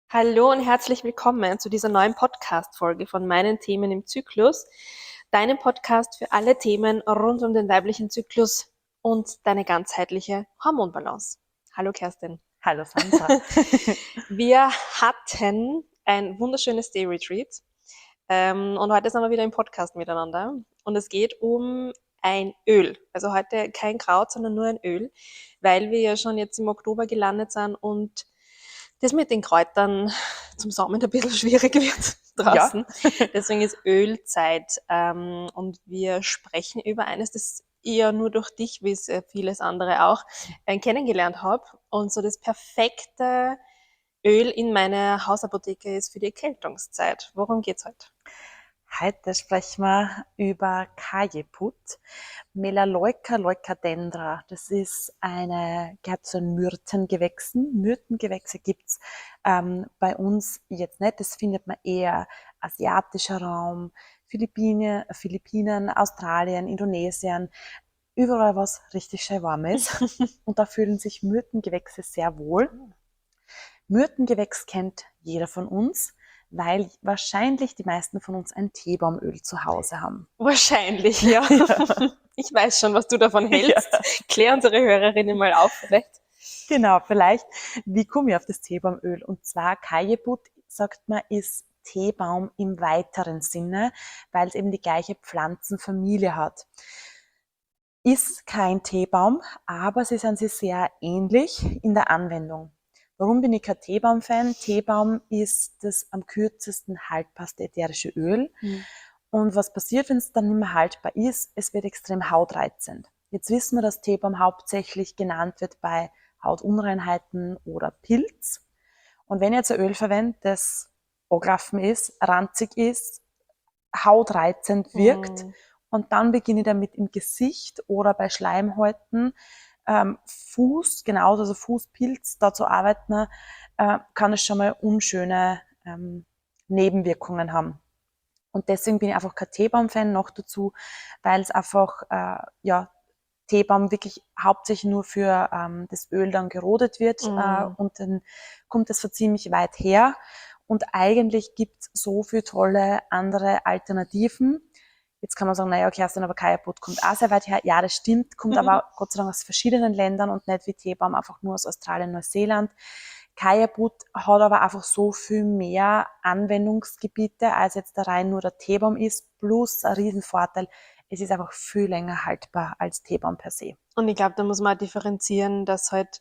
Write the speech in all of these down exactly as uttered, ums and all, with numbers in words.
Hallo und herzlich willkommen zu dieser neuen Podcast-Folge von meinen Themen im Zyklus, deinem Podcast für alle Themen rund um den weiblichen Zyklus und deine ganzheitliche Hormonbalance. Hallo Kerstin. Hallo Sandra. Wir hatten ein wunderschönes Day Retreat ähm, und heute sind wir wieder im Podcast miteinander und es geht um ein Öl. Also heute kein Kraut, sondern nur ein Öl, weil wir ja schon jetzt im Oktober gelandet sind und das mit den Kräutern zum Sommer ein bisschen schwierig wird Ja, draußen. Deswegen ist Ölzeit. Ähm, und wir sprechen über eines, das ich ja nur durch dich, wie es äh, vieles andere auch, äh, kennengelernt habe. Und so das perfekte Öl in meiner Hausapotheke ist für die Erkältungszeit. Worum geht's heute? heute sprechen wir über Kajeput, Melaleuca leucadendra. Das ist eine, gehört zu den Myrtengewächsen. Myrtengewächse gibt's ähm, bei uns jetzt nicht. Das findet man eher asiatischer Raum, Philippinen, Philippinen, Australien, Indonesien, überall, was richtig schön warm ist. Und da fühlen sich Myrtengewächse sehr wohl. Myrtengewächs kennt jeder von uns, weil wahrscheinlich die meisten von uns ein Teebaumöl zu Hause haben. Wahrscheinlich, ja. Ja, Ich weiß schon, was du davon ja. hältst. Klär unsere Hörerinnen mal auf, vielleicht. Genau, vielleicht, wie komme ich auf das Teebaumöl? Und zwar Kajeput, sagt man, ist Teebaum im weiteren Sinne, weil es eben die gleiche Pflanzenfamilie hat. Ist kein Teebaum, aber sie sind sich sehr ähnlich in der Anwendung. Warum bin ich kein Teebaum-Fan? Teebaum ist das am kürzesten haltbarste ätherische Öl. Hm. Und was passiert, wenn es dann nicht mehr haltbar ist? Es wird extrem hautreizend. Jetzt wissen wir, dass Teebaum hauptsächlich genannt wird bei Hautunreinheiten oder Pilz. Und wenn ich jetzt ein Öl verwende, das angelaffen ist, ranzig ist, hautreizend wirkt, Hm. und dann beginne ich damit im Gesicht oder bei Schleimhäuten, ähm, Fuß, genauso, also Fußpilz, da zu arbeiten, äh, kann es schon mal unschöne ähm, Nebenwirkungen haben. Und deswegen bin ich einfach kein Teebaum-Fan noch dazu, weil es einfach, äh, ja, Teebaum wirklich hauptsächlich nur für ähm, das Öl dann gerodet wird, äh, Hm. und dann kommt es von ziemlich weit her. Und eigentlich gibt es so viele tolle andere Alternativen. Jetzt kann man sagen, naja, okay, hast dann aber Kajaput kommt auch sehr weit her. Ja, das stimmt, kommt aber Gott sei Dank aus verschiedenen Ländern und nicht wie Teebaum einfach nur aus Australien, Neuseeland. Kajaput hat aber einfach so viel mehr Anwendungsgebiete, als jetzt der rein nur der Teebaum ist, plus ein Riesenvorteil, es ist einfach viel länger haltbar als Teebaum per se. Und ich glaube, da muss man auch differenzieren, dass halt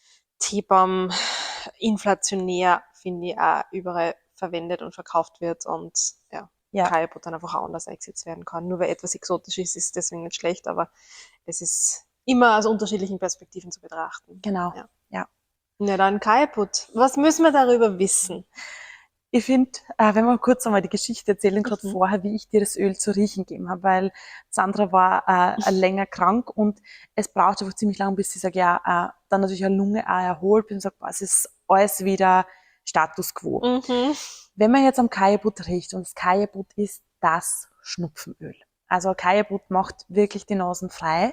Teebaum inflationär, finde ich, auch überall verwendet und verkauft wird und ja, Ja, Kajaput dann einfach auch anders eingesetzt werden kann. Nur weil etwas exotisch ist, ist es deswegen nicht schlecht, aber es ist immer aus unterschiedlichen Perspektiven zu betrachten. genau. Ja. Ja. Ja, dann Kajaput. Was müssen wir darüber wissen? Ich finde, äh, wenn wir kurz einmal die Geschichte erzählen, gerade Mhm. vorher, wie ich dir das Öl zu riechen gegeben habe, weil Sandra war äh, länger krank und es braucht einfach ziemlich lange, bis sie sagt, ja, äh, dann natürlich eine Lunge auch erholt und sagt, boah, es ist alles wieder Status quo. Mhm. Wenn man jetzt am Kajabut riecht, und das Kajabut ist das Schnupfenöl. Also Kajabut macht wirklich die Nasen frei.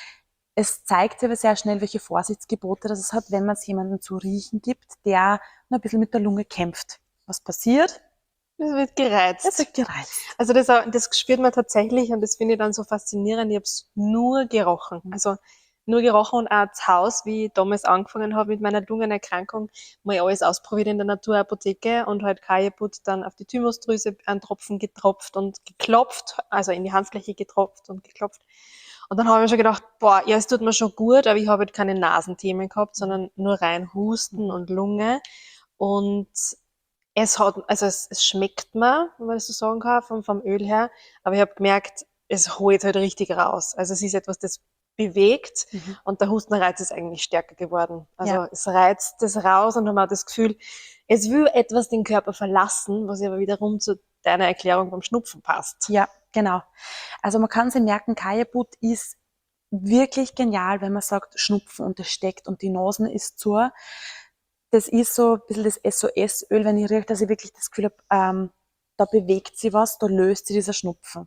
Es zeigt aber sehr schnell, welche Vorsichtsgebote das es hat, wenn man es jemandem zu riechen gibt, der noch ein bisschen mit der Lunge kämpft. Was passiert? Das wird Es gereizt. wird gereizt. Also das, das spürt man tatsächlich und das finde ich dann so faszinierend. Ich habe es nur gerochen. Also nur gerochen und auch das Haus, wie ich damals angefangen habe mit meiner Lungenerkrankung, mal alles ausprobiert in der Naturapotheke und halt Kajeput dann auf die Thymusdrüse einen Tropfen getropft und geklopft, also in die Handfläche getropft und geklopft. Und dann habe ich mir schon gedacht, boah, ja, es tut mir schon gut, aber ich habe halt keine Nasenthemen gehabt, sondern nur rein Husten Mhm. und Lunge. Und es hat, also es, es schmeckt mir, wenn man das so sagen kann, vom, vom Öl her, aber ich habe gemerkt, es holt halt richtig raus. Also es ist etwas, das bewegt Mhm. und der Hustenreiz ist eigentlich stärker geworden. Ja, Also es reizt das raus und dann hat man das Gefühl, es will etwas den Körper verlassen, was aber wiederum zu deiner Erklärung vom Schnupfen passt. ja, genau. Also man kann sich merken, Kajabut ist wirklich genial, wenn man sagt, Schnupfen und es steckt und die Nasen ist zu. Das ist so ein bisschen das S O S-Öl, wenn ich rieche, dass ich wirklich das Gefühl habe, ähm, da bewegt sich was, da löst sich dieser Schnupfen.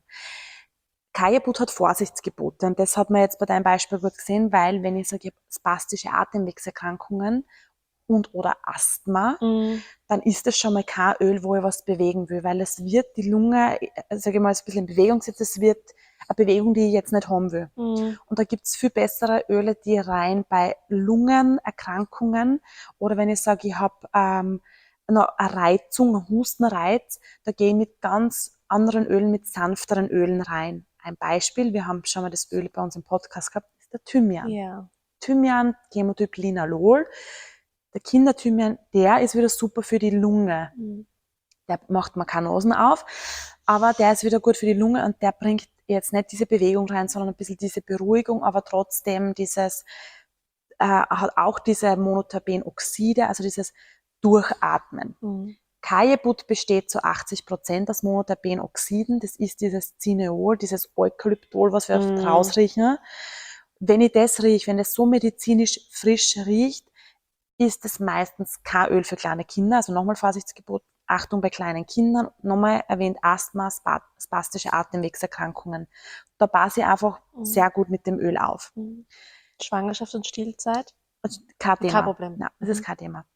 Kajabut hat Vorsichtsgebote und das hat man jetzt bei deinem Beispiel gut gesehen, weil wenn ich sage, ich habe spastische Atemwegserkrankungen und oder Asthma, Mhm. dann ist das schon mal kein Öl, wo ich was bewegen will, weil es wird die Lunge, äh, sage ich mal, so ein bisschen in Bewegung setzt, es wird eine Bewegung, die ich jetzt nicht haben will. Mhm. Und da gibt's viel bessere Öle, die rein bei Lungenerkrankungen oder wenn ich sage, ich habe ähm, noch eine Reizung, einen Hustenreiz, da gehe ich mit ganz anderen Ölen, mit sanfteren Ölen rein. Ein Beispiel, wir haben schon mal das Öl bei uns im Podcast gehabt, ist der Thymian. Ja. Thymian, Chemotyp Linalol. Der Kinderthymian, der ist wieder super für die Lunge. Mhm. Der macht man keine Nasen auf, aber der ist wieder gut für die Lunge und der bringt jetzt nicht diese Bewegung rein, sondern ein bisschen diese Beruhigung, aber trotzdem dieses, äh, hat auch diese Monoterbenoxide, also dieses Durchatmen. Mhm. Kajeput besteht zu achtzig Prozent aus Monoterbenoxiden. Das ist dieses Cineol, dieses Eukalyptol, was wir oft Mhm. rausriechen. Wenn ich das rieche, wenn das so medizinisch frisch riecht, ist es meistens kein Öl für kleine Kinder. Also nochmal Vorsichtsgebot, Achtung bei kleinen Kindern. Nochmal erwähnt Asthma, spastische Atemwegserkrankungen. Da passe ich einfach Mhm. sehr gut mit dem Öl auf. Mhm. Schwangerschaft und Stillzeit? Also kein Thema. Kein Problem. Nein, das ist Mhm. kein Thema.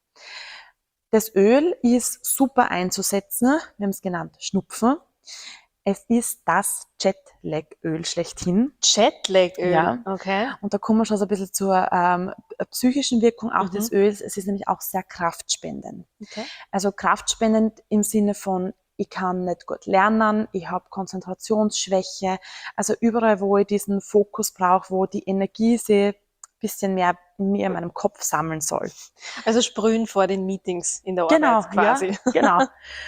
Das Öl ist super einzusetzen. Wir haben es genannt, Schnupfen. Es ist das Jetlag-Öl schlechthin. Jetlag-Öl, Ja. okay. Und da kommen wir schon so ein bisschen zur ähm, psychischen Wirkung auch Mhm. des Öls. Es ist nämlich auch sehr kraftspendend. Okay. Also kraftspendend im Sinne von, ich kann nicht gut lernen, ich habe Konzentrationsschwäche. Also überall, wo ich diesen Fokus brauche, wo die Energie sich ein bisschen mehr in mir, in meinem Kopf sammeln soll. Also sprühen vor den Meetings in der Genau, Arbeit quasi. ja, genau.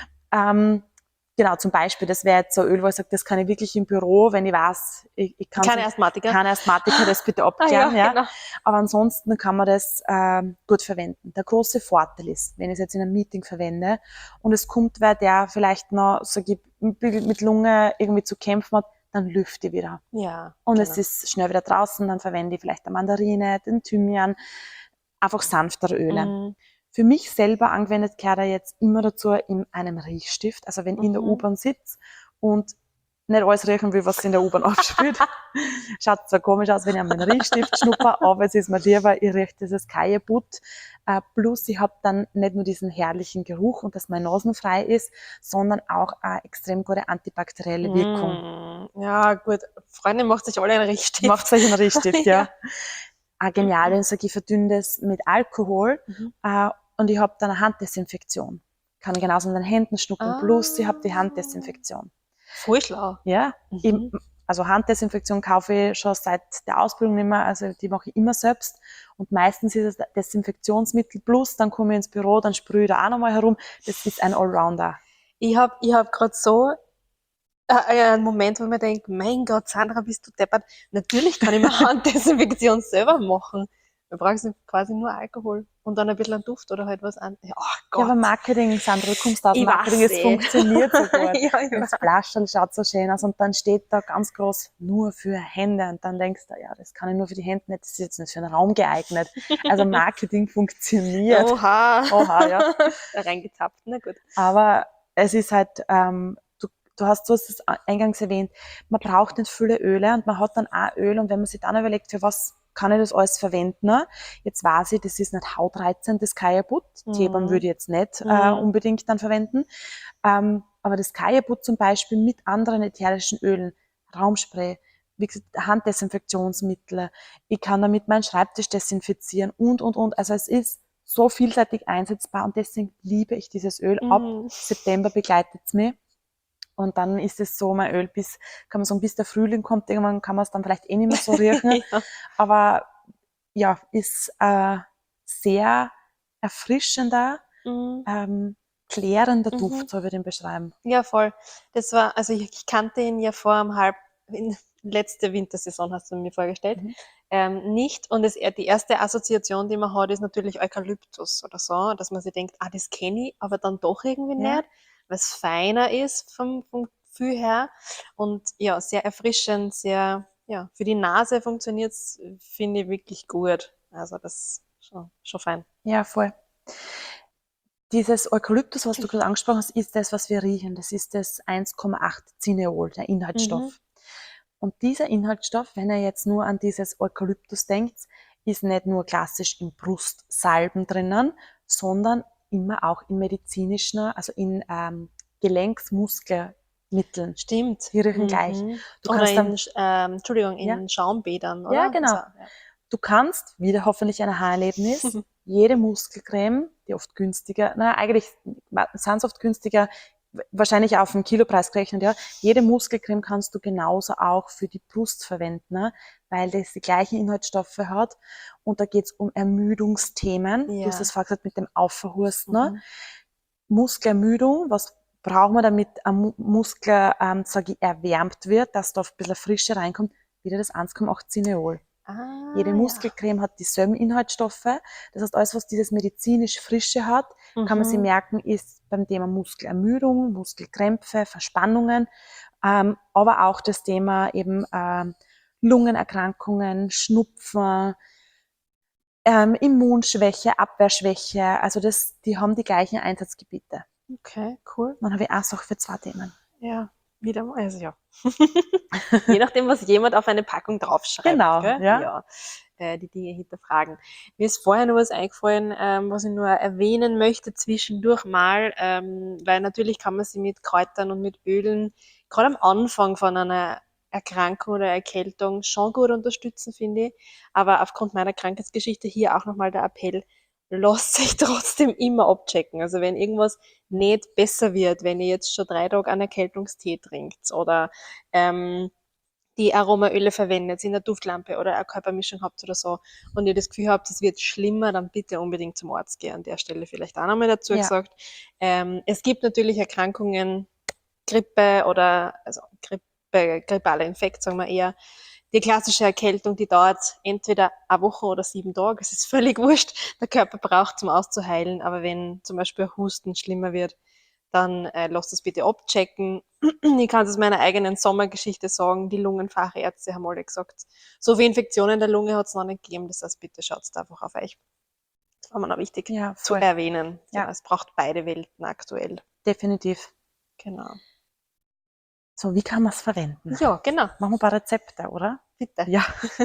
ähm, genau, zum Beispiel, das wäre jetzt so Öl, wo ich sage, das kann ich wirklich im Büro, wenn ich weiß, ich, ich kann Keine Asthmatiker. keine Asthmatiker, das bitte Ah, abklären. ja, ja, genau. Aber ansonsten kann man das ähm, gut verwenden. Der große Vorteil ist, wenn ich es jetzt in einem Meeting verwende und es kommt wer, der vielleicht noch, sag ich, mit Lunge irgendwie zu kämpfen hat, dann lüfte ich wieder. Ja, Und genau. es ist schnell wieder draußen, dann verwende ich vielleicht eine Mandarine, den Thymian, einfach sanftere Öle. Mhm. Für mich selber angewendet gehört er jetzt immer dazu in einem Riechstift. Also wenn ich in der Mhm. U-Bahn sitze und nicht alles riechen will, was in der U-Bahn abspielt. Schaut zwar komisch aus, wenn ich an meinen Riechstift schnupper, aber es ist mir lieber, ich rieche dieses Kajeput. Äh, plus ich habe dann nicht nur diesen herrlichen Geruch und dass mein Nasen frei ist, sondern auch eine extrem gute antibakterielle Wirkung. Mhm. Ja, gut. Freundin macht sich alle einen Riechstift. Macht euch einen Riechstift, ja. Ja. Ah, genial, wenn ich sage, ich verdünne das mit Alkohol Mhm. äh, und ich habe dann eine Handdesinfektion. Kann ich genauso in den Händen schnuppern, plus ich habe die Ah. Handdesinfektion. Voll schlau. Ja, ich, Mhm. also Handdesinfektion kaufe ich schon seit der Ausbildung nicht mehr, also die mache ich immer selbst. Und meistens ist es Desinfektionsmittel plus, dann komme ich ins Büro, dann sprühe ich da auch nochmal herum. Das ist ein Allrounder. Ich habe ich hab gerade so äh, einen Moment, wo ich mir denke, mein Gott, Sandra, bist du deppert. Natürlich kann ich mir Handdesinfektion selber machen. Wir brauchen quasi nur Alkohol und dann ein bisschen einen Duft oder halt was an. Ja, oh Ja, Gott. aber Marketing, Sandra, du kommst aus Ich Marketing, weiß es eh. funktioniert so gut. Ja, ja. Das Flaschel schaut so schön aus und dann steht da ganz groß, nur für Hände. Und dann denkst du, ja, das kann ich nur für die Hände nicht, das ist jetzt nicht für einen Raum geeignet. Also Marketing funktioniert. Oha. Oha, ja. Da reingezapft, na gut. Aber es ist halt, ähm, du, du hast so es eingangs erwähnt, man braucht nicht viele Öle und man hat dann auch Öl und wenn man sich dann überlegt, für was kann ich das alles verwenden? Ne? Jetzt weiß ich, das ist nicht hautreizend, das Kajaput. Mhm. Teebaum würde ich jetzt nicht Mhm. äh, unbedingt dann verwenden. Ähm, aber das Kajaput zum Beispiel mit anderen ätherischen Ölen, Raumspray, wie gesagt, Handdesinfektionsmittel, ich kann damit meinen Schreibtisch desinfizieren und, und, und. Also es ist so vielseitig einsetzbar und deswegen liebe ich dieses Öl. Ab Mhm. September begleitet es mich. Und dann ist es so, mein Öl, bis, kann man sagen, bis der Frühling kommt, irgendwann kann man es dann vielleicht eh nicht mehr so riechen. Ja. Aber ja, ist äh, sehr erfrischender, Mhm. ähm, klärender Mhm. Duft, so würde ich ihn beschreiben. Ja, voll. Das war, also ich, ich kannte ihn ja vor einem halb, in, letzte Wintersaison hast du mir vorgestellt, Mhm. ähm, nicht. Und es, die erste Assoziation, die man hat, ist natürlich Eukalyptus oder so, dass man sich denkt, ah, das kenne ich, aber dann doch irgendwie Ja. nicht, weil es feiner ist vom, vom Gefühl her. Und ja, sehr erfrischend, sehr, ja, für die Nase funktioniert es, finde ich, wirklich gut. Also das ist schon, schon fein. Ja, voll. Dieses Eukalyptus, was du gerade angesprochen hast, ist das, was wir riechen. Das ist das eins Komma acht Cineol, der Inhaltsstoff. Mhm. Und dieser Inhaltsstoff, wenn ihr jetzt nur an dieses Eukalyptus denkt, ist nicht nur klassisch im Brustsalben drinnen, sondern immer auch in medizinischen, also in ähm, Gelenksmuskelmitteln. Stimmt. Die riechen gleich. Mhm. Du Oder kannst dann, in, Sch- ähm, Entschuldigung, ja, in Schaumbädern, ja, oder? genau. Also, ja. Du kannst, wieder hoffentlich ein Haarerlebnis, jede Muskelcreme, die oft günstiger, na eigentlich sind es oft günstiger, wahrscheinlich auf den Kilopreis gerechnet, ja. Jede Muskelcreme kannst du genauso auch für die Brust verwenden, ne? Weil das die gleichen Inhaltsstoffe hat. Und da geht's um Ermüdungsthemen. Du hast Ja. das vorher gesagt mit dem Aufverhursten. Ne? Mhm. Muskelermüdung, was brauchen wir, damit ein Mu- Muskel, ähm, sage ich, erwärmt wird, dass da ein bisschen Frische reinkommt? Wieder das eins Komma acht Cineol. Jede Ah, ja. Muskelcreme hat dieselben Inhaltsstoffe. Das heißt, alles, was dieses medizinisch Frische hat, kann man sich Mhm. merken, ist beim Thema Muskelermüdung, Muskelkrämpfe, Verspannungen, ähm, aber auch das Thema eben ähm, Lungenerkrankungen, Schnupfen, ähm, Immunschwäche, Abwehrschwäche. Also das, die haben die gleichen Einsatzgebiete. Okay, cool. Dann habe ich auch Sache für zwei Themen. Ja, wieder mal, also ja. Je nachdem, was jemand auf eine Packung draufschreibt, Genau, gell? ja. Ja, äh, die Dinge hinterfragen. Mir ist vorher noch was eingefallen, ähm, was ich nur erwähnen möchte zwischendurch mal, ähm, weil natürlich kann man sie mit Kräutern und mit Ölen gerade am Anfang von einer Erkrankung oder Erkältung schon gut unterstützen, finde ich. Aber aufgrund meiner Krankheitsgeschichte hier auch nochmal der Appell, lasst sich trotzdem immer abchecken. Also wenn irgendwas nicht besser wird, wenn ihr jetzt schon drei Tage einen Erkältungstee trinkt oder ähm, die Aromaöle verwendet, in der Duftlampe oder eine Körpermischung habt oder so und ihr das Gefühl habt, es wird schlimmer, dann bitte unbedingt zum Arzt gehen. An der Stelle vielleicht auch nochmal dazu Ja. gesagt. Ähm, es gibt natürlich Erkrankungen, Grippe oder also Grippe, grippaler Infekt, sagen wir eher. Die klassische Erkältung, die dauert entweder eine Woche oder sieben Tage. Es ist völlig wurscht. Der Körper braucht zum auszuheilen. Aber wenn zum Beispiel ein Husten schlimmer wird, dann äh, lasst es bitte abchecken. Ich kann es aus meiner eigenen Sommergeschichte sagen, die Lungenfachärzte haben alle gesagt, so viele Infektionen der Lunge hat es noch nicht gegeben. Das heißt, bitte schaut einfach auf euch. Das war mir noch wichtig Ja, zu voll. erwähnen. Ja. Genau, es braucht beide Welten aktuell. Definitiv. Genau. So, wie kann man es verwenden? Ja, genau. Machen wir ein paar Rezepte, oder? Bitte. Ja.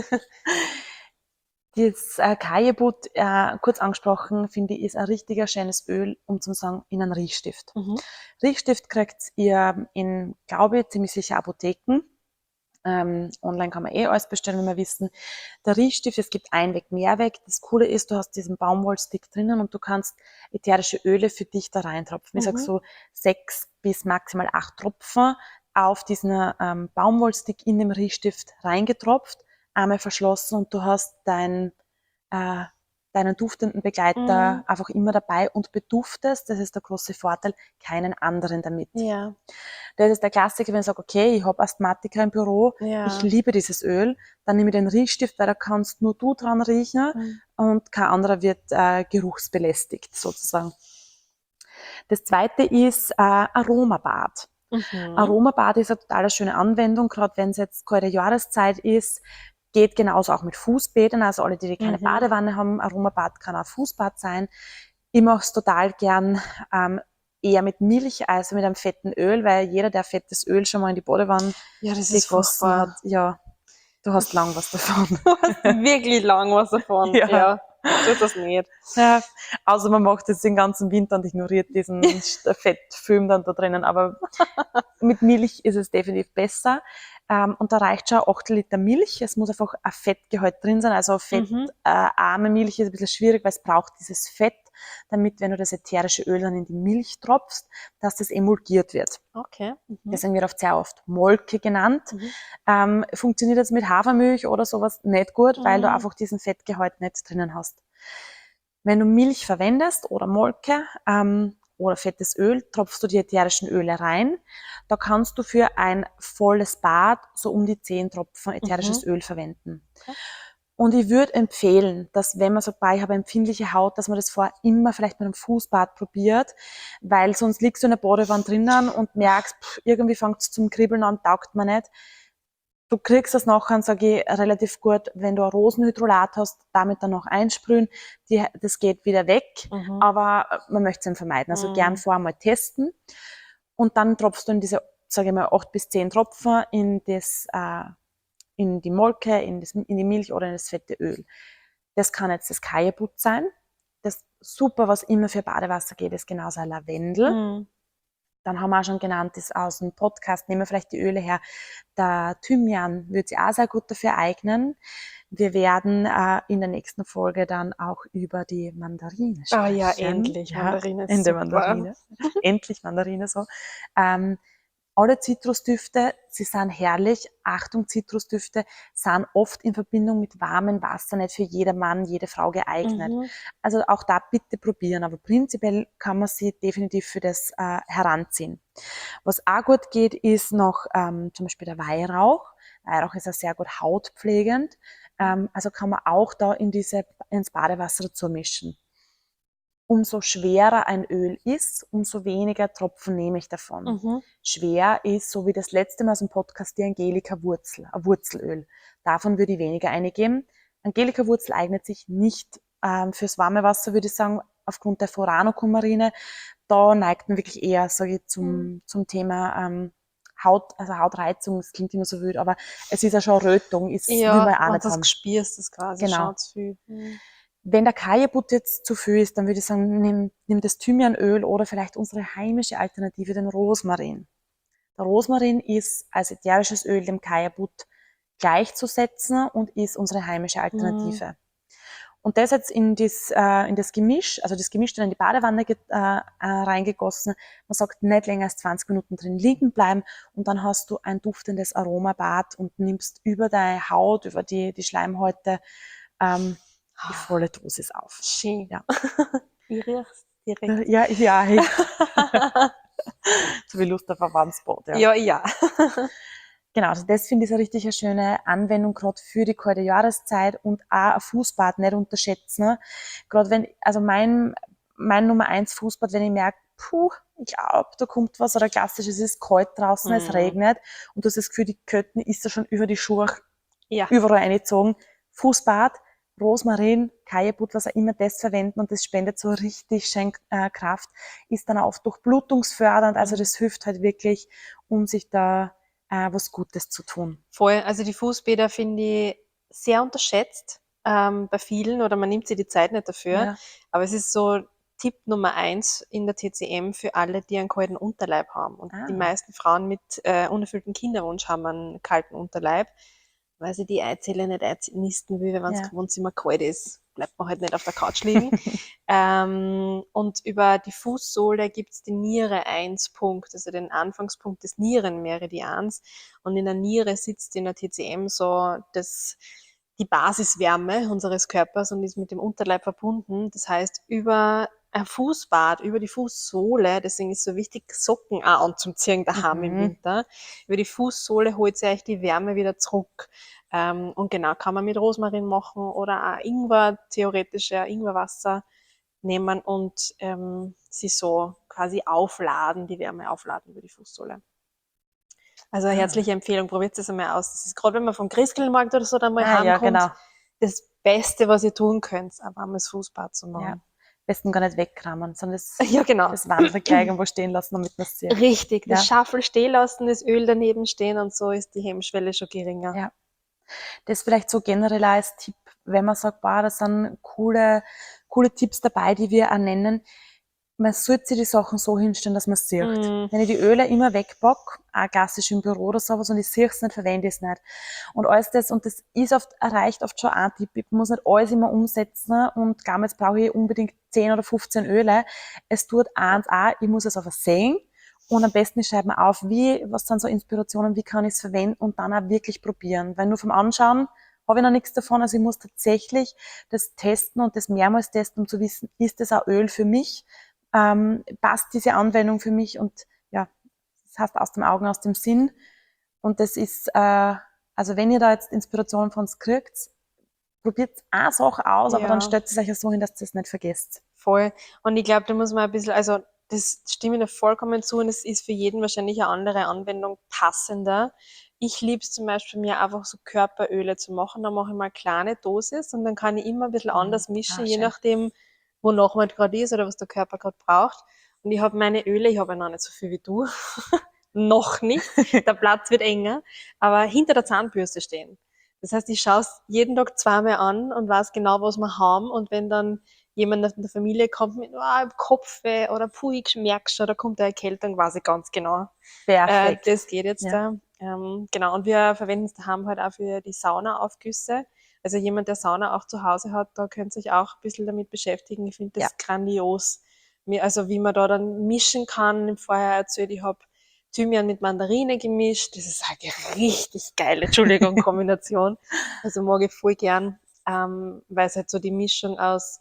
Das äh, Kajeput, äh, kurz angesprochen, finde ich, ist ein richtiger schönes Öl, um zu sagen, in einen Riechstift. Mhm. Riechstift kriegt ihr in, glaube ich, ziemlich sicher Apotheken. Ähm, online kann man eh alles bestellen, wenn wir wissen. Der Riechstift, es gibt Einweg, Mehrweg. Das Coole ist, du hast diesen Baumwollstick drinnen und du kannst ätherische Öle für dich da reintropfen. Ich sag Mhm. so sechs bis maximal acht Tropfen auf diesen ähm, Baumwollstick in dem Riechstift reingetropft, einmal verschlossen und du hast dein, äh, deinen duftenden Begleiter Mhm. einfach immer dabei und beduftest, das ist der große Vorteil, keinen anderen damit. Ja, Das ist der Klassiker, wenn ich sage, okay, ich habe Asthmatiker im Büro, ja. ich liebe dieses Öl, dann nehme ich den Riechstift, weil da kannst nur du dran riechen Mhm. und kein anderer wird äh, geruchsbelästigt sozusagen. Das zweite ist äh, Aromabad. Mhm. Aromabad ist eine total schöne Anwendung, gerade wenn es jetzt kalte Jahreszeit ist. Geht genauso auch mit Fußbädern, also alle, die keine Mhm. Badewanne haben, Aromabad kann auch Fußbad sein. Ich mache es total gern ähm, eher mit Milch als mit einem fetten Öl, weil jeder, der fettes Öl schon mal in die Badewanne Ja, das ist gegossen hat, furchtbar. ja, du hast lang was davon. Du hast wirklich lang was davon. Ja. Ja, tut das nicht. Ja, außer man macht es den ganzen Winter und ignoriert diesen Fettfilm dann da drinnen. Aber mit Milch ist es definitiv besser. Ähm, und da reicht schon acht Liter Milch. Es muss einfach ein Fettgehalt drin sein. Also Mhm. fettarme Milch ist ein bisschen schwierig, weil es braucht dieses Fett, damit, wenn du das ätherische Öl dann in die Milch tropfst, dass das emulgiert wird. Okay. Mhm. Deswegen wird oft sehr oft Molke genannt. Mhm. Ähm, funktioniert jetzt mit Hafermilch oder sowas nicht gut, weil du Mhm. einfach diesen Fettgehalt nicht drinnen hast. Wenn du Milch verwendest oder Molke ähm, oder fettes Öl, tropfst du die ätherischen Öle rein. Da kannst du für ein volles Bad so um die zehn Tropfen ätherisches Mhm. Öl verwenden. Okay. Und ich würde empfehlen, dass wenn man sagt, ich habe empfindliche Haut, dass man das vorher immer vielleicht mit einem Fußbad probiert, weil sonst liegst du in der Badewanne drinnen und merkst, pff, irgendwie fängt es zum Kribbeln an, taugt man nicht. Du kriegst das nachher, sage ich, relativ gut, wenn du ein Rosenhydrolat hast, damit dann noch einsprühen. Die, das geht wieder weg, Mhm. aber man möchte es eben vermeiden. Also Mhm. gern vorher mal testen. Und dann tropfst du in diese, sage ich mal, acht bis zehn Tropfen in das, äh, in die Molke, in, das, in die Milch oder in das fette Öl. Das kann jetzt das Kajeput sein. das super, was immer für Badewasser geht, ist genauso ein Lavendel. Mhm. Dann haben wir auch schon genannt, das aus dem Podcast, nehmen wir vielleicht die Öle her. Der Thymian würde sich auch sehr gut dafür eignen. Wir werden äh, in der nächsten Folge dann auch über die Mandarine Ah sprechen. ja, endlich. Ja, Mandarine ist in der super. Mandarine. Endlich Mandarine so. Ähm, alle Zitrusdüfte, sie sind herrlich. Achtung, Zitrusdüfte sind oft in Verbindung mit warmem Wasser nicht für jedermann, jede Frau geeignet. Mhm. Also auch da bitte probieren. Aber prinzipiell kann man sie definitiv für das äh, heranziehen. Was auch gut geht, ist noch ähm, zum Beispiel der Weihrauch. Weihrauch ist ja sehr gut hautpflegend. Ähm, also kann man auch da in diese, ins Badewasser dazu mischen. Umso schwerer ein Öl ist, umso weniger Tropfen nehme ich davon. Mhm. Schwer ist, so wie das letzte Mal aus dem Podcast, die Angelika-Wurzel, ein Wurzelöl. Davon würde ich weniger eingeben. Angelika-Wurzel eignet sich nicht ähm, fürs warme Wasser, würde ich sagen, aufgrund der Furano-Coumarine. Da neigt man wirklich eher, sage ich, zum, Mhm. zum Thema ähm, Haut, also Hautreizung. Das klingt immer so wild, aber es ist ja schon Rötung, ist, will man Ja, ja auch wenn nicht du das haben. gespürst, das quasi Genau. schon zu viel. Mhm. Wenn der Kajeput jetzt zu viel ist, dann würde ich sagen, nimm, nimm das Thymianöl oder vielleicht unsere heimische Alternative, den Rosmarin. Der Rosmarin ist als ätherisches Öl dem Kajeput gleichzusetzen und ist unsere heimische Mhm. Alternative. Und das jetzt in das, äh, in das Gemisch, also das Gemisch dann in die Badewanne get, äh, äh, reingegossen. Man sagt, nicht länger als zwanzig Minuten drin liegen bleiben und dann hast du ein duftendes Aromabad und nimmst über deine Haut, über die, die Schleimhäute ähm, die volle Dosis auf. Schön. Ja. Ich riech's direkt. Ja, ja, ich. So wie Lust auf ein Wandsbad, ja. Ja, ja. Genau, also das finde ich so richtig eine schöne Anwendung, gerade für die kalte Jahreszeit und auch ein Fußbad nicht unterschätzen. Gerade wenn, also mein, mein Nummer eins Fußbad, wenn ich merke, puh, ich glaube, da kommt was, oder klassisch, es ist kalt draußen, es Mhm. regnet und du hast das Gefühl, die Kötten ist ja schon über die Schuhe Ja. überall eingezogen. Fußbad, Rosmarin, Kajeput, was auch immer das verwenden und das spendet so richtig schön äh, Kraft, ist dann auch durchblutungsfördernd, also das hilft halt wirklich, um sich da äh, was Gutes zu tun. Voll. Also die Fußbäder finde ich sehr unterschätzt ähm, bei vielen oder man nimmt sich die Zeit nicht dafür. Ja. Aber es ist so Tipp Nummer eins in der T C M für alle, die einen kalten Unterleib haben. Und Ah. die meisten Frauen mit äh, unerfülltem Kinderwunsch haben einen kalten Unterleib, weil sie die Eizelle nicht einnisten will, wenn es Ja. im Wohnzimmer kalt ist, bleibt man halt nicht auf der Couch liegen. ähm, und über die Fußsohle gibt's den Niere eins Punkt, also den Anfangspunkt des Nierenmeridians. Und in der Niere sitzt in der T C M so das, die Basiswärme unseres Körpers und ist mit dem Unterleib verbunden. Das heißt, über ein Fußbad, über die Fußsohle, deswegen ist es so wichtig, Socken auch anzuziehen daheim im Mhm. Winter. Über die Fußsohle holt sie euch die Wärme wieder zurück. Ähm, und genau, kann man mit Rosmarin machen oder auch Ingwer, theoretisch ja Ingwerwasser nehmen und ähm, sie so quasi aufladen, die Wärme aufladen über die Fußsohle. Also eine Ah. herzliche Empfehlung, probiert es einmal aus. Das ist gerade, wenn man vom Christkindlmarkt oder so dann mal Ah, ja, heimkommt, genau. das Beste, was ihr tun könnt, ein warmes Fußbad zu Ja. machen. Besten gar nicht wegkramen, sondern das, Ja, genau. das Wanderkleid irgendwo stehen lassen, damit man es sieht. Richtig, das Ja. Schaffel stehen lassen, das Öl daneben stehen und so ist die Hemmschwelle schon geringer. Ja. Das vielleicht so generell als Tipp, wenn man sagt, boah, das sind coole, coole Tipps dabei, die wir auch nennen. Man sollte sich die Sachen so hinstellen, dass man es sieht. Mm. Wenn ich die Öle immer wegpacke, auch klassisch im Büro oder sowas, und ich sehe es nicht, verwende ich es nicht. Und alles das, und das ist oft, erreicht oft schon ein Tipp. Ich muss nicht alles immer umsetzen und gar jetzt brauche ich unbedingt zehn oder fünfzehn Öle. Es tut eins auch, ich muss es einfach sehen. Und am besten ich schreibe mir auf, wie, was sind so Inspirationen, wie kann ich es verwenden und dann auch wirklich probieren. Weil nur vom Anschauen habe ich noch nichts davon. Also ich muss tatsächlich das testen und das mehrmals testen, um zu wissen, ist das auch Öl für mich? Ähm, passt diese Anwendung für mich? Und ja, das heißt aus dem Augen, aus dem Sinn. Und das ist, äh, also wenn ihr da jetzt Inspirationen von uns kriegt, probiert eine Sache aus, aber Ja. dann stellt es euch ja so hin, dass ihr das nicht vergesst. Voll. Und ich glaube, da muss man ein bisschen, also das stimme ich da vollkommen zu und es ist für jeden wahrscheinlich eine andere Anwendung passender. Ich liebe es zum Beispiel, mir einfach so Körperöle zu machen. Da mache ich mal eine kleine Dosis und dann kann ich immer ein bisschen Mhm. anders mischen, Ah, je schön. nachdem, wonach man gerade ist oder was der Körper gerade braucht. Und ich habe meine Öle, ich habe ja noch nicht so viel wie du, noch nicht, der Platz wird enger, aber hinter der Zahnbürste stehen. Das heißt, ich schaue es jeden Tag zweimal an und weiß genau, was wir haben und wenn dann jemand in der Familie kommt mit oh, Kopfweh oder pui, ich merke schon, da kommt eine Erkältung, weiß ich ganz genau. Äh, Perfekt. das geht jetzt Ja. da. Ähm, genau, und wir verwenden es daheim halt auch für die Saunaaufgüsse. Also jemand, der Sauna auch zu Hause hat, da könnt ihr euch auch ein bisschen damit beschäftigen. Ich finde das Ja. grandios. Mir- Also wie man da dann mischen kann. Im Vorher erzählt, ich habe Thymian mit Mandarine gemischt. Das ist eine richtig geile, Entschuldigung, Kombination. Also mag ich voll gern, ähm, weil es halt so die Mischung aus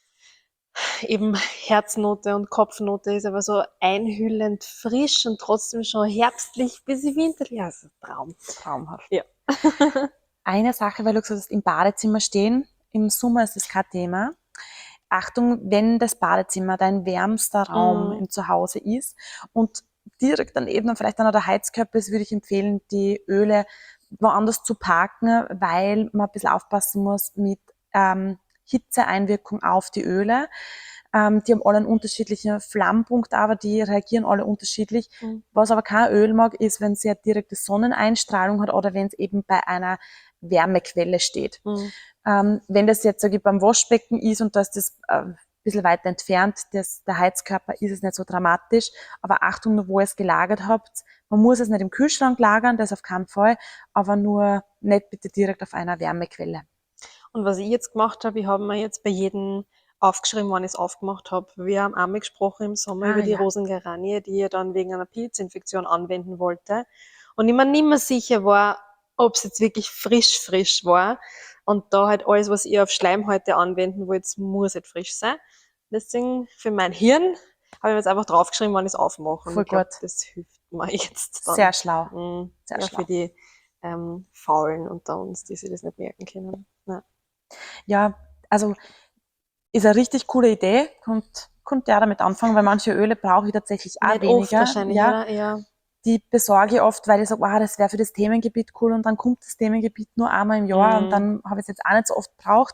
eben Herznote und Kopfnote ist, aber so einhüllend frisch und trotzdem schon herbstlich bis winterlich. Also Traum. Traumhaft. Ja. Eine Sache, weil du gesagt hast, im Badezimmer stehen, im Sommer ist das kein Thema. Achtung, wenn das Badezimmer dein wärmster Raum Mm. im Zuhause ist und direkt daneben dann vielleicht dann noch der Heizkörper ist, würde ich empfehlen, die Öle woanders zu parken, weil man ein bisschen aufpassen muss mit ähm, Hitzeeinwirkung auf die Öle. Ähm, die haben alle einen unterschiedlichen Flammpunkt, aber die reagieren alle unterschiedlich. Mm. Was aber kein Öl mag, ist, wenn es sehr direkte Sonneneinstrahlung hat oder wenn es eben bei einer Wärmequelle steht. Mm. Ähm, wenn das jetzt sag ich, beim Waschbecken ist und da ist das äh, ein bisschen weiter entfernt, das, der Heizkörper, ist es nicht so dramatisch. Aber Achtung, nur wo ihr es gelagert habt, man muss es nicht im Kühlschrank lagern, das auf keinen Fall, aber nur nicht bitte direkt auf einer Wärmequelle. Und was ich jetzt gemacht habe, ich habe mir jetzt bei jedem aufgeschrieben, wann ich es aufgemacht habe. Wir haben einmal gesprochen im Sommer Ah über die ja. Rosengeranie, die ich dann wegen einer Pilzinfektion anwenden wollte. Und ich mir nicht mehr sicher war, ob es jetzt wirklich frisch, frisch war. Und da halt alles, was ich auf Schleimhäute anwenden wollte, muss nicht frisch sein. Deswegen für mein Hirn habe ich mir jetzt einfach draufgeschrieben, wann ich es aufmache. Und Voll ich glaube, gut. das hilft mir jetzt Sehr dann. schlau. Mm, Sehr ja, schlau. für die ähm, Faulen unter uns, die sich das nicht merken können. Ja. Ja, also ist eine richtig coole Idee. Kommt, konnte ja damit anfangen, weil manche Öle brauche ich tatsächlich auch Nicht oft weniger. wahrscheinlich, Ja, oder? Ja. die besorge ich oft, weil ich sage, wow, das wäre für das Themengebiet cool und dann kommt das Themengebiet nur einmal im Jahr und Mm. dann habe ich es jetzt auch nicht so oft braucht.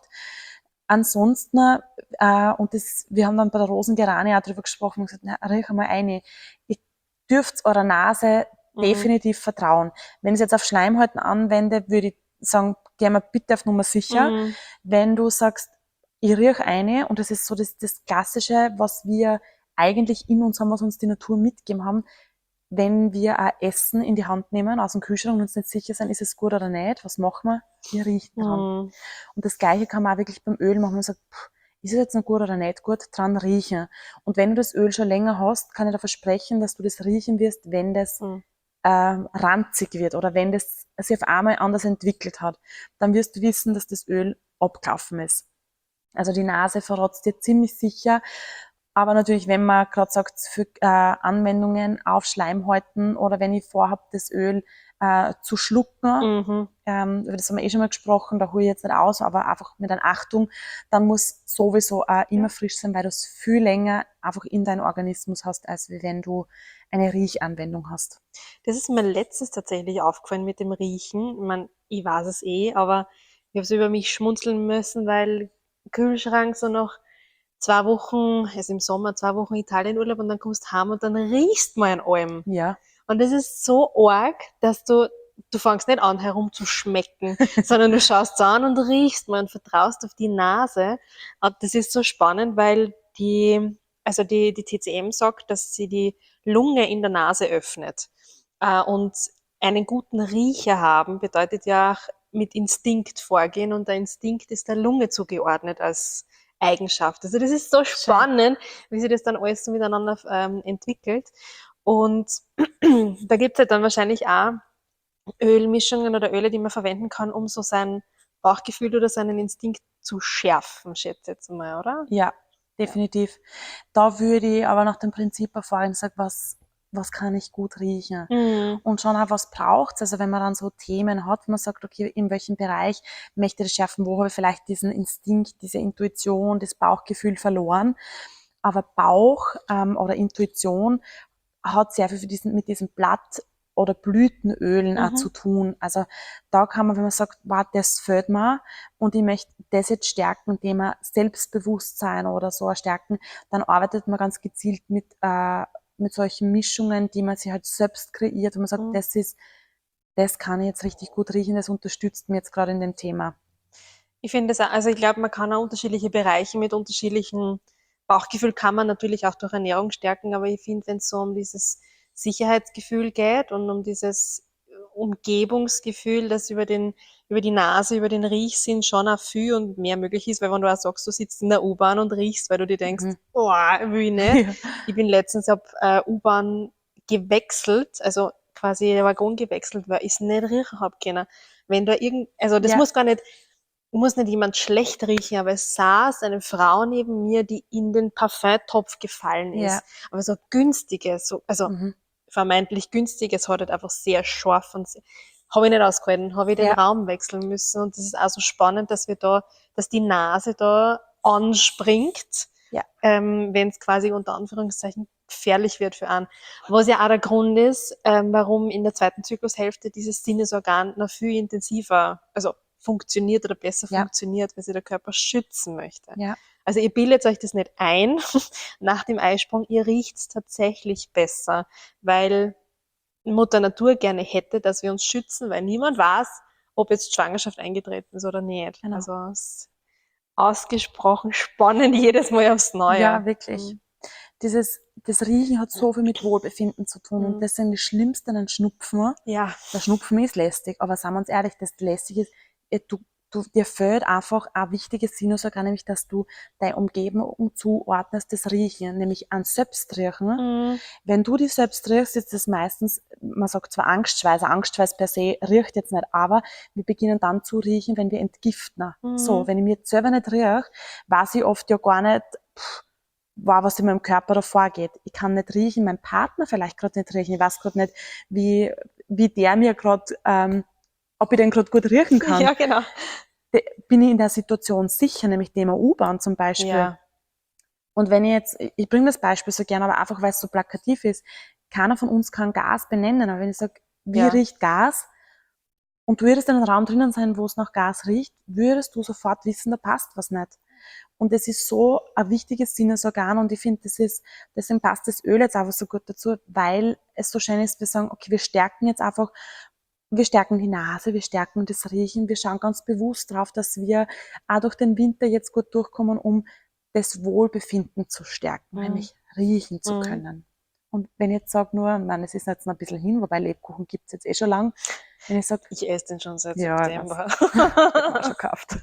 Ansonsten, äh, und das, wir haben dann bei der Rosengeranie auch drüber gesprochen und gesagt, na, riech einmal eine. Ihr dürft eurer Nase Mm. definitiv vertrauen. Wenn ich es jetzt auf Schleimhäuten anwende, würde ich sagen, geh mal bitte auf Nummer sicher. Mm. Wenn du sagst, ich riech eine, und das ist so das, das Klassische, was wir eigentlich in uns haben, was uns die Natur mitgegeben haben, wenn wir ein Essen in die Hand nehmen aus dem Kühlschrank und uns nicht sicher sein, ist es gut oder nicht, was machen wir? Wir riechen dran. Mm. Und das Gleiche kann man auch wirklich beim Öl machen. Man sagt, pff, ist es jetzt noch gut oder nicht gut? Dran riechen. Und wenn du das Öl schon länger hast, kann ich dir versprechen, dass du das riechen wirst, wenn das Mm. ähm, ranzig wird oder wenn das sich auf einmal anders entwickelt hat. Dann wirst du wissen, dass das Öl abgelaufen ist. Also die Nase verrotzt dir ziemlich sicher. Aber natürlich, wenn man gerade sagt, für äh, Anwendungen auf Schleimhäuten oder wenn ich vorhabe, das Öl äh, zu schlucken, Mhm. ähm, über das haben wir eh schon mal gesprochen, da hole ich jetzt nicht aus, aber einfach mit einer Achtung, dann muss sowieso äh, immer Ja. frisch sein, weil du es viel länger einfach in deinem Organismus hast, als wie wenn du eine Riechanwendung hast. Das ist mir letztens tatsächlich aufgefallen mit dem Riechen. Ich meine, ich weiß es eh, aber ich habe so über mich schmunzeln müssen, weil Kühlschrank so nach zwei Wochen, also im Sommer, zwei Wochen Italienurlaub und dann kommst du heim und dann riechst du mal an allem. Ja. Und das ist so arg, dass du, du fängst nicht an herumzuschmecken, sondern du schaust an und riechst mal und vertraust auf die Nase. Und das ist so spannend, weil die, also die, die T C M sagt, dass sie die Lunge in der Nase öffnet. Äh, Und einen guten Riecher haben bedeutet ja auch mit Instinkt vorgehen und der Instinkt ist der Lunge zugeordnet als Eigenschaft. Also das ist so Schön. spannend, wie sich das dann alles so miteinander ähm, entwickelt. Und da gibt es halt dann wahrscheinlich auch Ölmischungen oder Öle, die man verwenden kann, um so sein Bauchgefühl oder seinen Instinkt zu schärfen, schätze ich jetzt mal, oder? Ja, definitiv. Da würde ich aber nach dem Prinzip erfahren und sagen, was, was kann ich gut riechen? Mhm. Und schon auch, was braucht's? Also wenn man dann so Themen hat, wo man sagt, okay, in welchem Bereich möchte ich das schärfen? Wo habe ich vielleicht diesen Instinkt, diese Intuition, das Bauchgefühl verloren? Aber Bauch ähm, oder Intuition hat sehr viel für diesen, mit diesem Blatt- oder Blütenölen auch zu Mhm. tun. Also da kann man, wenn man sagt, wow, das fehlt mir und ich möchte das jetzt stärken, indem man Selbstbewusstsein oder so stärken, dann arbeitet man ganz gezielt mit, äh, mit solchen Mischungen, die man sich halt selbst kreiert, wo man sagt, Mhm. das ist, das kann ich jetzt richtig gut riechen, das unterstützt mir jetzt gerade in dem Thema. Ich finde es auch, also ich glaube, man kann auch unterschiedliche Bereiche mit unterschiedlichen Bauchgefühl kann man natürlich auch durch Ernährung stärken, aber ich finde, wenn es so um dieses Sicherheitsgefühl geht und um dieses Umgebungsgefühl, das über den, über die Nase, über den Riechsinn schon auch viel und mehr möglich ist, weil wenn du auch sagst, du sitzt in der U-Bahn und riechst, weil du dir denkst, Mhm. oh, will ich nicht. Ja. Ich bin letztens ab äh, U-Bahn gewechselt, also quasi den Waggon gewechselt, weil ich es nicht riechen hab können. Wenn da irgend, also das Ja. muss gar nicht, muss nicht jemand schlecht riechen, aber es saß eine Frau neben mir, die in den Parfumtopf gefallen Ja. ist. Aber so günstiges, so, also Mhm. vermeintlich günstiges, hat halt einfach sehr scharf und habe ich nicht ausgehalten, habe ich den Ja. Raum wechseln müssen. Und das ist auch so spannend, dass wir da, dass die Nase da anspringt, Ja. ähm, wenn es quasi unter Anführungszeichen gefährlich wird für einen. Was ja auch der Grund ist, ähm, warum in der zweiten Zyklushälfte dieses Sinnesorgan noch viel intensiver, also funktioniert oder besser Ja. funktioniert, weil sich der Körper schützen möchte. Ja. Also ihr bildet euch das nicht ein nach dem Eisprung, ihr riecht's tatsächlich besser, weil Mutter Natur gerne hätte, dass wir uns schützen, weil niemand weiß, ob jetzt Schwangerschaft eingetreten ist oder nicht. Genau. Also es ist ausgesprochen spannend jedes Mal aufs Neue. Ja, wirklich. Mhm. Dieses, das Riechen hat so viel mit Wohlbefinden zu tun. Und Mhm. das ist das Schlimmste an einem Schnupfen. Ja, Der Schnupfen ist lästig, aber seien wir uns ehrlich, das lästig ist, eh, du, du, dir fehlt einfach ein wichtiges Sinnesorgan, nämlich, dass du deine Umgebung zuordnest, das Riechen, nämlich an Selbstriechen. mhm. Wenn du dich selbst riechst, ist das meistens, man sagt zwar Angstschweiß, Angstschweiß per se riecht jetzt nicht, aber wir beginnen dann zu riechen, wenn wir entgiften. Mhm. So, wenn ich mir jetzt selber nicht rieche, weiß ich oft ja gar nicht, pff, wow, was in meinem Körper da vorgeht. Ich kann nicht riechen, mein Partner vielleicht gerade nicht riechen, ich weiß gerade nicht, wie, wie der mir gerade, ähm, ob ich den gerade gut riechen kann. Ja, genau. De- Bin ich in der Situation sicher, nämlich Thema U-Bahn zum Beispiel. Ja. Und wenn ich jetzt, ich bringe das Beispiel so gerne, aber einfach, weil es so plakativ ist, keiner von uns kann Gas benennen, aber wenn ich sage, wie Ja. riecht Gas? Und du würdest in einem Raum drinnen sein, wo es nach Gas riecht, würdest du sofort wissen, da passt was nicht. Und das ist so ein wichtiges Sinnesorgan und ich finde, das ist, deswegen passt das Öl jetzt einfach so gut dazu, weil es so schön ist, wir sagen, okay, wir stärken jetzt einfach, wir stärken die Nase, wir stärken das Riechen, wir schauen ganz bewusst drauf, dass wir auch durch den Winter jetzt gut durchkommen, um das Wohlbefinden zu stärken, Mhm. nämlich riechen zu Mhm. können. Und wenn ich jetzt sage nur, nein, es ist jetzt noch ein bisschen hin, wobei Lebkuchen gibt's jetzt eh schon lang, wenn ich sage, Ich esse den schon seit ja, ich September. weiß. Ich habe schon gekauft.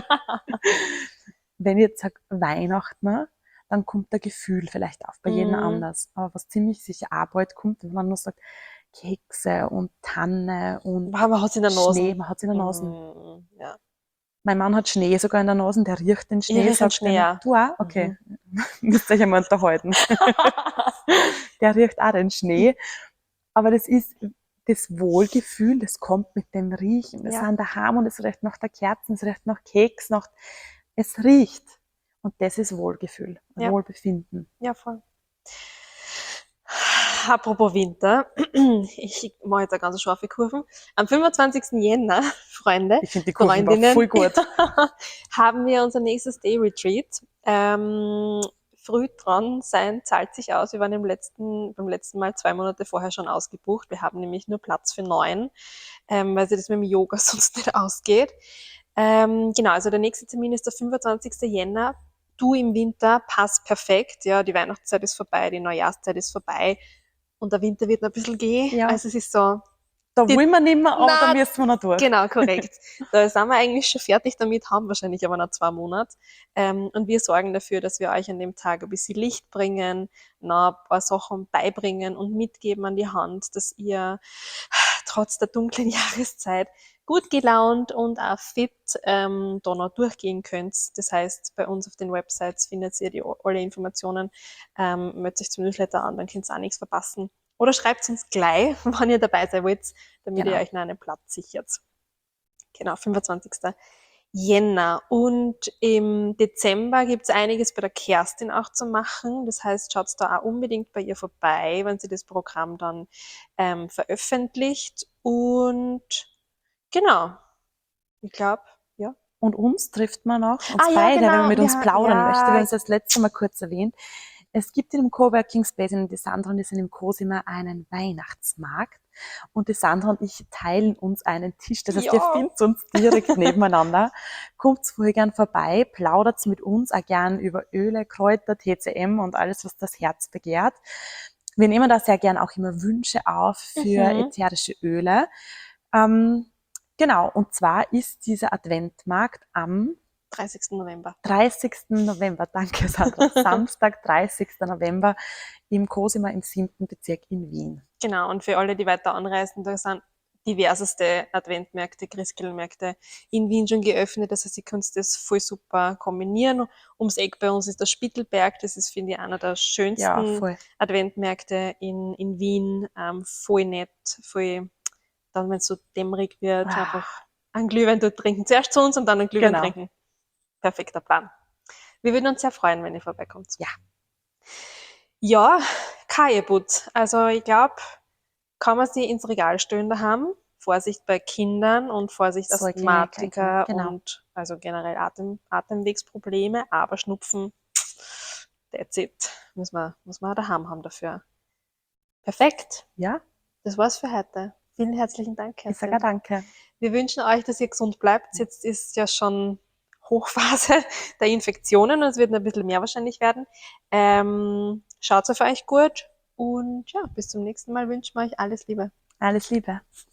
Wenn ich jetzt sage Weihnachten, dann kommt der Gefühl vielleicht auf, bei jedem Mhm. anders. Aber was ziemlich sicher auch bald kommt, wenn man nur sagt, Kekse und Tanne und Boah, man hat's in der Nase. Schnee, man hat's in der Nase. Mhm. Ja. Mein Mann hat Schnee sogar in der Nase, der riecht den Ich Schnee, riech den sagt Schnee er, auch. du auch? Okay. Müsst euch einmal unterhalten. Der riecht auch den Schnee. Aber das ist das Wohlgefühl, das kommt mit dem Riechen. Wir Ja. sind daheim und es riecht nach der Kerzen, es riecht nach Keks, nach, es riecht. Und das ist Wohlgefühl, Ja. Wohlbefinden. Ja, voll. Apropos Winter, ich mache jetzt eine ganz scharfe Kurve. Am fünfundzwanzigsten Jänner, Freunde, Ich finde die Kurven da Freundinnen, voll gut. haben wir unser nächstes Day Retreat. Ähm, früh dran sein zahlt sich aus. Wir waren im letzten, beim letzten Mal zwei Monate vorher schon ausgebucht. Wir haben nämlich nur Platz für neun, ähm, weil sich das mit dem Yoga sonst nicht ausgeht. Ähm, genau, also der nächste Termin ist der fünfundzwanzigsten Jänner. Du im Winter passt perfekt. Ja, die Weihnachtszeit ist vorbei, die Neujahrszeit ist vorbei und der Winter wird noch ein bisschen gehen. Ja. Also es ist so, Da die- wollen wir nicht mehr, aber da Nein, müssen wir noch durch. genau, korrekt. Da sind wir eigentlich schon fertig damit, haben wahrscheinlich aber noch zwei Monate. Ähm, und wir sorgen dafür, dass wir euch an dem Tag ein bisschen Licht bringen, noch ein paar Sachen beibringen und mitgeben an die Hand, dass ihr trotz der dunklen Jahreszeit gut gelaunt und auch fit ähm, da noch durchgehen könnt. Das heißt, bei uns auf den Websites findet ihr die, alle Informationen. Ähm, meldet euch zum Newsletter an, dann könnt ihr auch nichts verpassen. Oder schreibt uns gleich, wann ihr dabei sein wollt, damit Genau. ihr euch noch einen Platz sichert. Genau, fünfundzwanzigsten Jänner. Und im Dezember gibt's einiges bei der Kerstin auch zu machen. Das heißt, schaut da auch unbedingt bei ihr vorbei, wenn sie das Programm dann ähm, veröffentlicht. Und genau, ich glaube, ja. Und uns trifft man noch, uns Ah ja, beide, wenn man genau. mit uns Ja, plaudern ja. möchte. Wir haben es das letzte Mal kurz erwähnt. Es gibt in dem Coworking Space, in die Sandra und ich sind im Cosima, einen Weihnachtsmarkt. Und die Sandra und ich teilen uns einen Tisch. Das heißt, ihr Ja. findet uns direkt nebeneinander. Kommt vorher gern vorbei, plaudert mit uns auch gern über Öle, Kräuter, T C M und alles, was das Herz begehrt. Wir nehmen da sehr gern auch immer Wünsche auf für Mhm. ätherische Öle. Ähm, genau, und zwar ist dieser Adventmarkt am dreißigsten November. dreißigsten November, danke Sandra, Samstag, dreißigsten November im Cosima im siebten Bezirk in Wien. Genau, und für alle, die weiter anreisen, da sind diverseste Adventmärkte, Christkindlmärkte in Wien schon geöffnet. Das heißt, ihr könnt das voll super kombinieren. Ums Eck bei uns ist der Spittelberg. Das ist, finde ich, einer der Ja, schönsten voll. Adventmärkte in, in Wien. Ähm, voll nett, voll, dann, wenn es so dämmerig wird, Ah. einfach einen Glühwein dort trinken. Zuerst zu uns und dann einen Glühwein Genau. trinken. Perfekter Plan. Wir würden uns sehr freuen, wenn ihr vorbeikommt. Ja. Ja, Kajeput. Also ich glaube, kann man sie ins Regal stellen daheim. Vorsicht bei Kindern und Vorsicht Säuglinge, Asthmatiker genau. und also generell Atem, Atemwegsprobleme, aber Schnupfen, that's it. Muss man, muss man daheim haben dafür. Perfekt. Ja, Das war's für heute. Vielen herzlichen Dank, ich sage Kerstin. danke. Wir wünschen euch, dass ihr gesund bleibt. Jetzt ist ja schon Hochphase der Infektionen und es wird ein bisschen mehr wahrscheinlich werden. Ähm, schaut auf euch gut und ja, bis zum nächsten Mal wünschen wir euch alles Liebe. Alles Liebe.